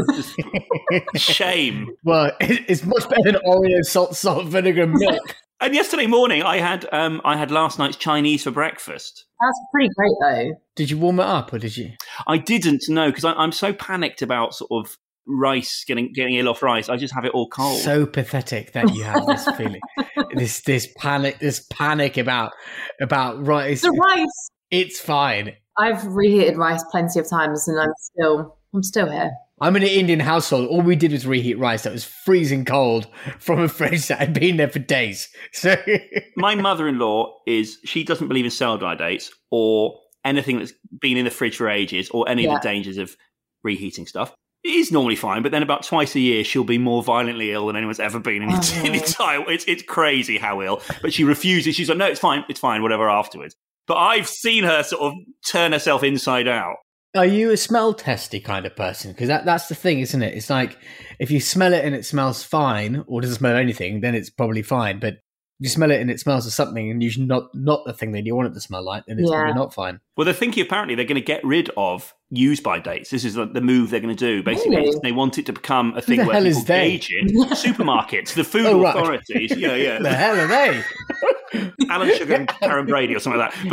shame. Well, it's much better than Oreo salt, vinegar, and milk. And yesterday morning, I had last night's Chinese for breakfast. That's pretty great, though. Did you warm it up, or did you? I didn't, no, because I'm so panicked about sort of rice, getting ill off rice. I just have it all cold. So pathetic that you have this feeling, this panic about rice. The rice. It's fine. I've reheated rice plenty of times, and I'm still here. I'm in an Indian household. All we did was reheat rice that was freezing cold from a fridge that had been there for days. So my mother-in-law she doesn't believe in sell-dry dates or anything that's been in the fridge for ages or any of the dangers of reheating stuff. It is normally fine, but then about twice a year she'll be more violently ill than anyone's ever been in entire. It's crazy how ill, but she refuses. She's like, no, it's fine, whatever afterwards. But I've seen her sort of turn herself inside out. Are you a smell testy kind of person? Because that's the thing, isn't it? It's like if you smell it and it smells fine or doesn't smell anything, then it's probably fine. But if you smell it and it smells of something and usually not the thing that you want it to smell like, then it's probably not fine. Well, they're thinking apparently they're going to get rid of use-by dates. This is the move they're going to do. Basically, really? They want it to become a thing where people gauge it. Supermarkets, the food authorities. Yeah. The hell are they? Alan Sugar and Karen Brady or something like that.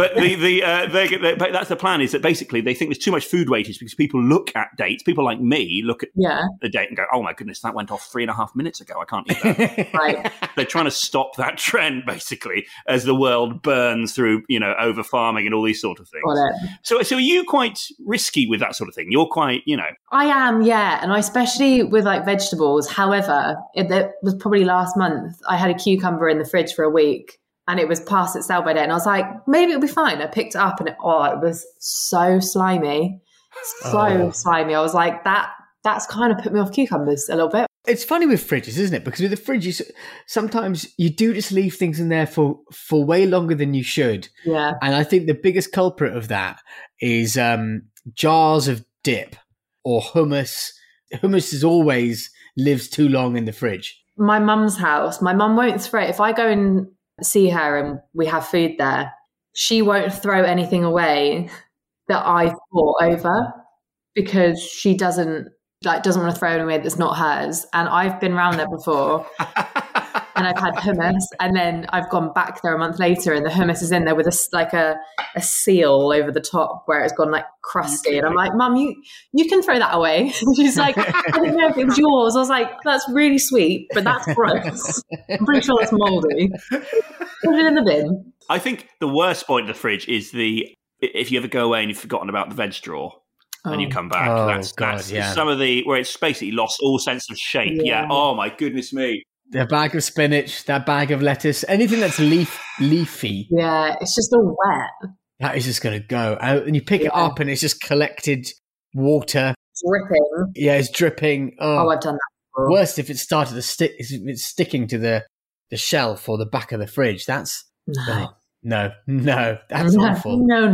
But that's the plan, is that basically they think there's too much food wastage because people look at dates. People like me look at the date and go, oh my goodness, that went off 3.5 minutes ago. I can't eat that. Right. They're trying to stop that trend, basically, as the world burns through, over farming and all these sort of things. So are you quite risky with that sort of thing? You're quite, I am, yeah. And I especially with like vegetables. However, it was probably last month, I had a cucumber in the fridge for a week and it was past its sell-by date. And I was like, maybe it'll be fine. I picked it up and it was so slimy. Slimy. I was like, that's kind of put me off cucumbers a little bit. It's funny with fridges, isn't it? Because with the fridge, sometimes you do just leave things in there for way longer than you should. Yeah. And I think the biggest culprit of that is jars of dip or hummus. Hummus always lives too long in the fridge. My mum's house, my mum won't throw, if I go and see her and we have food there, she won't throw anything away that I bought over because she doesn't want to throw it away that's not hers. And I've been round there before and I've had hummus, and then I've gone back there a month later and the hummus is in there with a seal over the top where it's gone like crusty. And I'm like, Mum, you can throw that away. She's like, I didn't know if it was yours. I was like, that's really sweet, but that's gross. I'm pretty sure it's mouldy. Put it in the bin. I think the worst point of the fridge is if you ever go away and you've forgotten about the veg drawer. And you come back. That's some of where it's basically lost all sense of shape. Yeah. Oh my goodness me. The bag of spinach, that bag of lettuce, anything that's leafy. Yeah, it's just all wet. That is just going to go. And you pick it up and it's just collected water. Dripping. Yeah, it's dripping. Oh, I've done that before. Worst if it started to stick, if it's sticking to the shelf or the back of the fridge. That's... No, that's awful. No,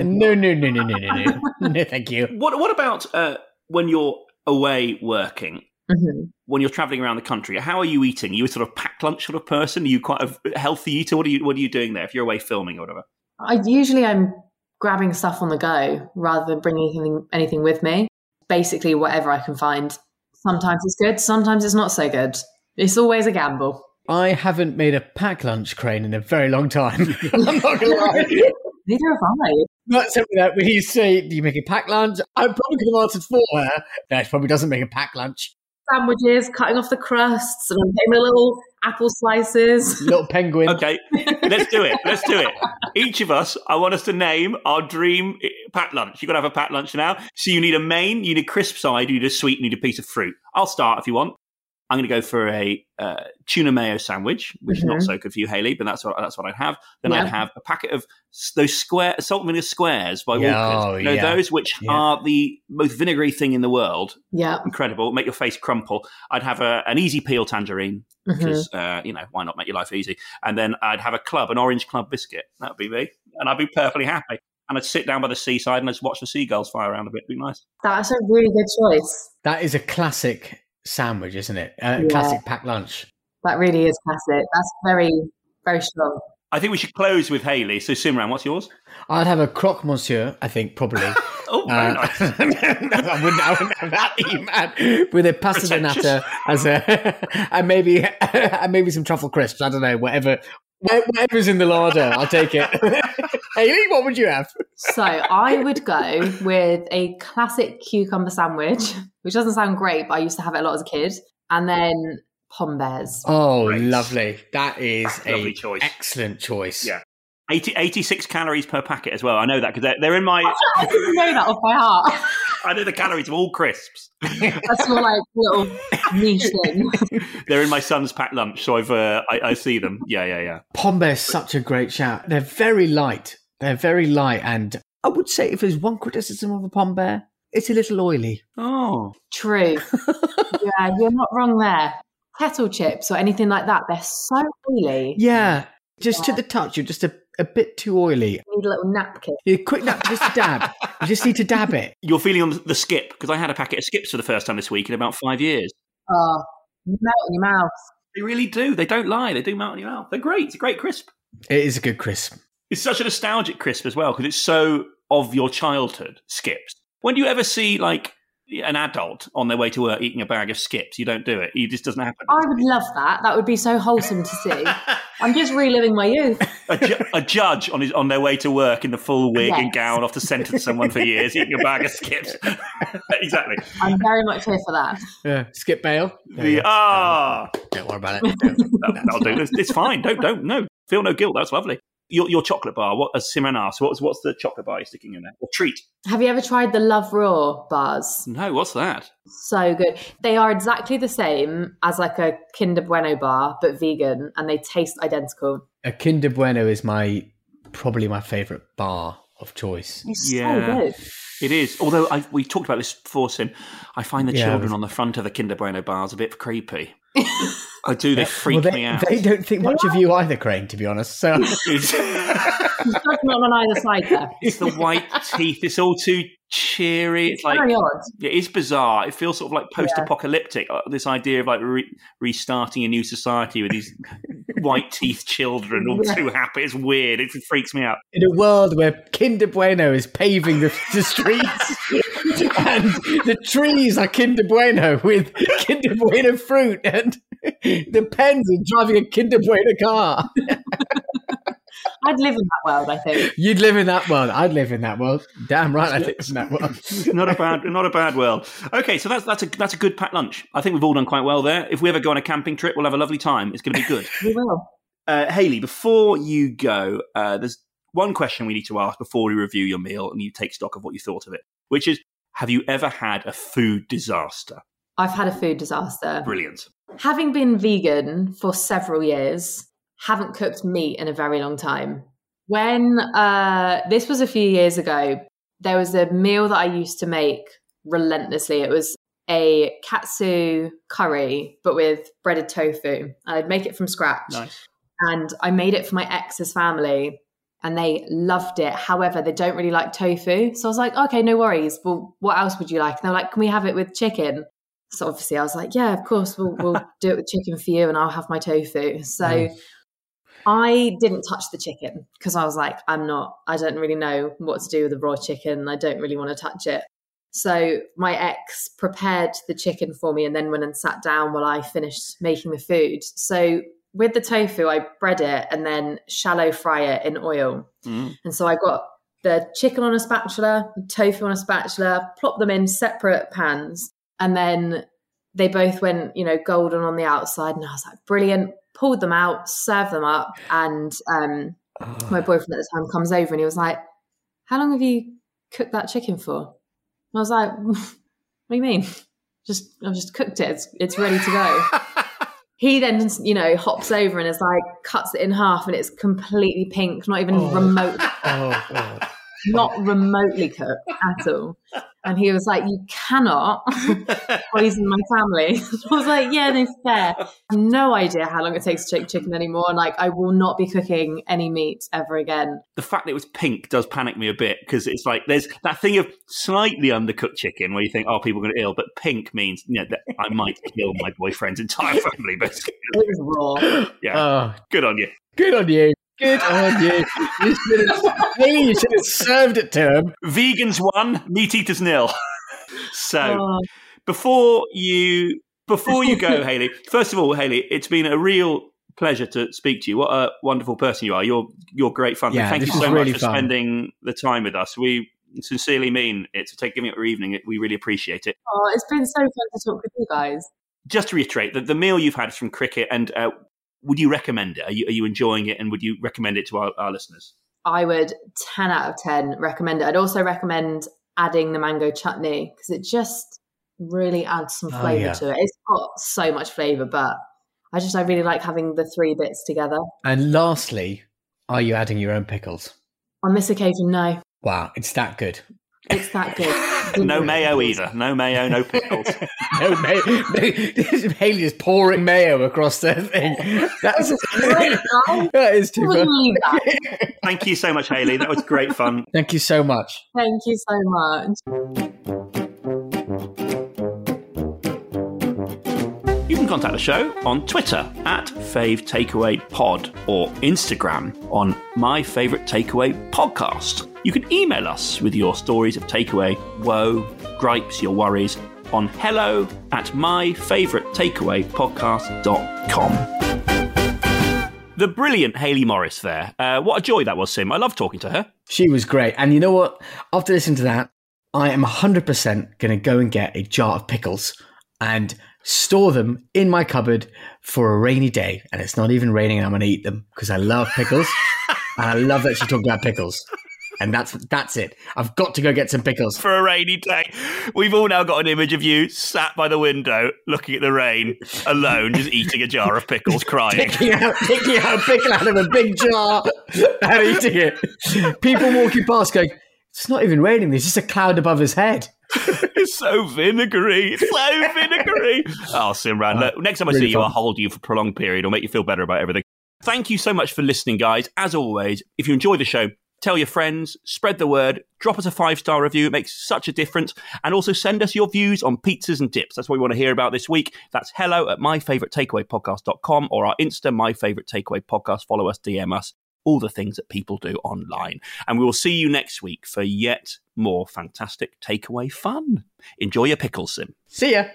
thank you. What about when you're away working? Mm-hmm. When you're traveling around the country, how are you eating? Are you a sort of packed lunch sort of person? Are you quite a healthy eater? What are you doing there if you're away filming or whatever? I'm grabbing stuff on the go rather than bringing anything with me. Basically, whatever I can find. Sometimes it's good, sometimes it's not so good. It's always a gamble. I haven't made a pack lunch, Crane, in a very long time. I'm not going to lie. Neither have I. Not something that when you say, do you make a pack lunch? I probably could have answered for her. No, she probably doesn't make a pack lunch. Sandwiches, cutting off the crusts, and I'm getting little apple slices. Little penguin. Okay, let's do it. Each of us, I want us to name our dream pack lunch. You've got to have a pack lunch now. So you need a main, you need a crisp side, you need a sweet, you need a piece of fruit. I'll start if you want. I'm going to go for a tuna mayo sandwich, which is not so good for you, Hayley, but that's what I'd have. Then I'd have a packet of those salt and vinegar squares by Walkers. Those which are the most vinegary thing in the world. Yeah. Incredible. Make your face crumple. I'd have an easy peel tangerine because, why not make your life easy? And then I'd have an orange club biscuit. That would be me. And I'd be perfectly happy. And I'd sit down by the seaside and I'd watch the seagulls fly around a bit. It'd be nice. That's a really good choice. That is a classic sandwich, isn't it? Classic packed lunch. That really is classic. That's very, very strong. I think we should close with Hayley. So Simran, what's yours? I'd have a croque monsieur, I think, probably. Oh, very nice. No, I wouldn't have that, you man. With a pasta de nata and maybe some truffle crisps. I don't know, whatever's in the larder, I'll take it. Hayley, what would you have? So I would go with a classic cucumber sandwich, which doesn't sound great, but I used to have it a lot as a kid. And then Pombears. Oh, great. Lovely. That is lovely a choice. Excellent choice. Yeah. 86 calories per packet as well. I know that because they're in my... I didn't know that off by heart. I know the calories of all crisps. That's your little niche thing. They're in my son's packed lunch, so I see them. Yeah. Pombear's such a great shout. They're very light. And I would say if there's one criticism of a Pombear, it's a little oily. Oh. True. Yeah, you're not wrong there. Kettle chips or anything like that, they're so oily. Yeah. Just to the touch, you're just a bit too oily. You need a little napkin. A quick nap, just a dab. You just need to dab it. You're feeling on the skip, because I had a packet of skips for the first time this week in about 5 years. Oh, you melt in your mouth. They really do. They don't lie. They do melt in your mouth. They're great. It's a great crisp. It is a good crisp. It's such a nostalgic crisp as well, because it's so of your childhood, skips. When do you ever see, like, an adult on their way to work eating a bag of skips? You don't do it. It just doesn't happen. I would love that. That would be so wholesome to see. I'm just reliving my youth. A judge on their way to work in the full wig and gown off to sentence someone for years eating a bag of skips. Exactly. I'm very much here for that. Yeah. Skip bail. Don't worry about it. That'll do. It's fine. Don't. Feel no guilt. That's lovely. Your chocolate bar, as Simran asked, what's the chocolate bar you're sticking in there? Or treat? Have you ever tried the Love Raw bars? No, what's that? So good. They are exactly the same as like a Kinder Bueno bar, but vegan, and they taste identical. A Kinder Bueno is probably my favourite bar of choice. It's so good. It is. Although we talked about this before, Sim. I find the children on the front of the Kinder Bueno bars a bit creepy. I do. They freak me out. They don't think much of you either, Crane, to be honest. So It's not on either side there. It's the white teeth. It's all too cheery. It's like very odd. It is bizarre. It feels sort of like post-apocalyptic. This idea of like restarting a new society with these white teeth children all too happy. It's weird. It freaks me out. In a world where Kinder Bueno is paving the streets and the trees are Kinder Bueno with Kinder Bueno fruit and the pens are driving a Kinder Bueno car. I'd live in that world, I think. You'd live in that world. I'd live in that world. Damn right, I'd live in that world. Not a bad world. Okay, so that's a good packed lunch. I think we've all done quite well there. If we ever go on a camping trip, we'll have a lovely time. It's going to be good. We will. Hayley, before you go, there's one question we need to ask before we review your meal and you take stock of what you thought of it, which is, have you ever had a food disaster? I've had a food disaster. Brilliant. Having been vegan for several years, haven't cooked meat in a very long time. When this was a few years ago, there was a meal that I used to make relentlessly. It was a katsu curry, but with breaded tofu. I'd make it from scratch. Nice. And I made it for my ex's family and they loved it. However, they don't really like tofu. So I was like, okay, no worries. Well, what else would you like? And they're like, can we have it with chicken? So obviously I was like, yeah, of course, we'll do it with chicken for you and I'll have my tofu. So I didn't touch the chicken because I was like, I don't really know what to do with the raw chicken. I don't really want to touch it. So my ex prepared the chicken for me and then went and sat down while I finished making the food. So with the tofu, I bread it and then shallow fry it in oil. And so I got the chicken on a spatula, tofu on a spatula, plopped them in separate pans. And then they both went, golden on the outside. And I was like, brilliant. Pulled them out, served them up. And my boyfriend at the time comes over and he was like, how long have you cooked that chicken for? And I was like, what do you mean? I've just cooked it. It's ready to go. He then, hops over and is like, cuts it in half and it's completely pink, not even not remotely cooked at all. And he was like, you cannot poison my family. I was like, yeah, no, fair. I have no idea how long it takes to cook chicken anymore. And I will not be cooking any meat ever again. The fact that it was pink does panic me a bit because it's like there's that thing of slightly undercooked chicken where you think, oh, people are going to ill. But pink means that I might kill my boyfriend's entire family. Basically. It was raw. Yeah. Good on you. Good on you. Good on you. You should have served it to him. Vegans 1, meat eaters 0. So before you go, Hayley, first of all, Hayley, it's been a real pleasure to speak to you. What a wonderful person you are. You're great fun. Yeah, Thank you so much for spending the time with us. We sincerely mean it. So giving up your evening. We really appreciate it. Oh, it's been so fun to talk with you guys. Just to reiterate, the meal you've had is from Cricket, and would you recommend it? Are you enjoying it, and would you recommend it to our listeners? I would 10 out of 10 recommend it. I'd also recommend adding the mango chutney because it just really adds some flavour to it. It's got so much flavour, but I really like having the three bits together. And lastly, are you adding your own pickles? On this occasion, no. Wow, it's that good. It's that good. No mayo either. No mayo, no pickles. No mayo. Hayley is pouring mayo across the thing. That is too much. Thank you so much, Hayley. That was great fun. Thank you so much. Thank you so much. You can contact the show on Twitter at FaveTakeawayPod or Instagram on My Favourite Takeaway Podcast. You can email us with your stories of takeaway, woe, gripes, your worries on hello@myfavouritetakaawaypodcast.com. The brilliant Hayley Morris there. What a joy that was, Sim. I love talking to her. She was great. And you know what? After listening to that, I am 100% going to go and get a jar of pickles and store them in my cupboard for a rainy day. And it's not even raining and I'm going to eat them because I love pickles. And I love that she talked about pickles. And that's it. I've got to go get some pickles. For a rainy day. We've all now got an image of you sat by the window, looking at the rain, alone, just eating a jar of pickles, crying. Taking out a pickle out of a big jar and eating it. People walking past going, It's not even raining. There's just a cloud above his head. It's so vinegary. Oh, Simran, look, next time I see you, I'll hold you for a prolonged period. I'll make you feel better about everything. Thank you so much for listening, guys. As always, if you enjoy the show, tell your friends, spread the word, drop us a 5-star review. It makes such a difference. And also send us your views on pizzas and dips. That's what we want to hear about this week. That's hello@myfavoritetakeawaypodcast.com or our Insta, myfavoritetakeawaypodcast. Follow us, DM us, all the things that people do online. And we will see you next week for yet more fantastic takeaway fun. Enjoy your pickles, Sim. See ya.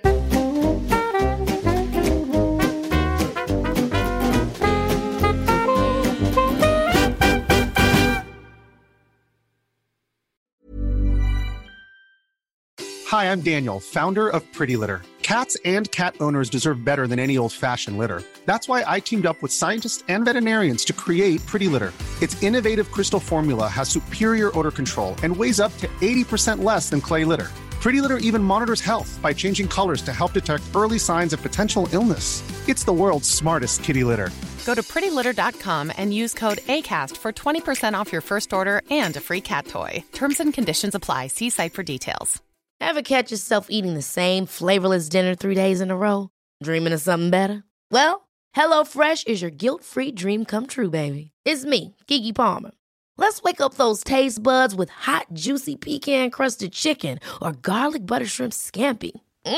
Hi, I'm Daniel, founder of Pretty Litter. Cats and cat owners deserve better than any old-fashioned litter. That's why I teamed up with scientists and veterinarians to create Pretty Litter. Its innovative crystal formula has superior odor control and weighs up to 80% less than clay litter. Pretty Litter even monitors health by changing colors to help detect early signs of potential illness. It's the world's smartest kitty litter. Go to prettylitter.com and use code ACAST for 20% off your first order and a free cat toy. Terms and conditions apply. See site for details. Ever catch yourself eating the same flavorless dinner 3 days in a row? Dreaming of something better? Well, HelloFresh is your guilt-free dream come true, baby. It's me, Keke Palmer. Let's wake up those taste buds with hot, juicy pecan-crusted chicken or garlic butter shrimp scampi.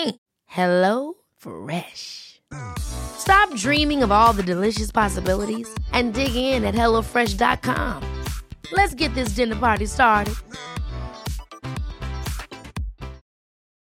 HelloFresh. Stop dreaming of all the delicious possibilities and dig in at HelloFresh.com. Let's get this dinner party started.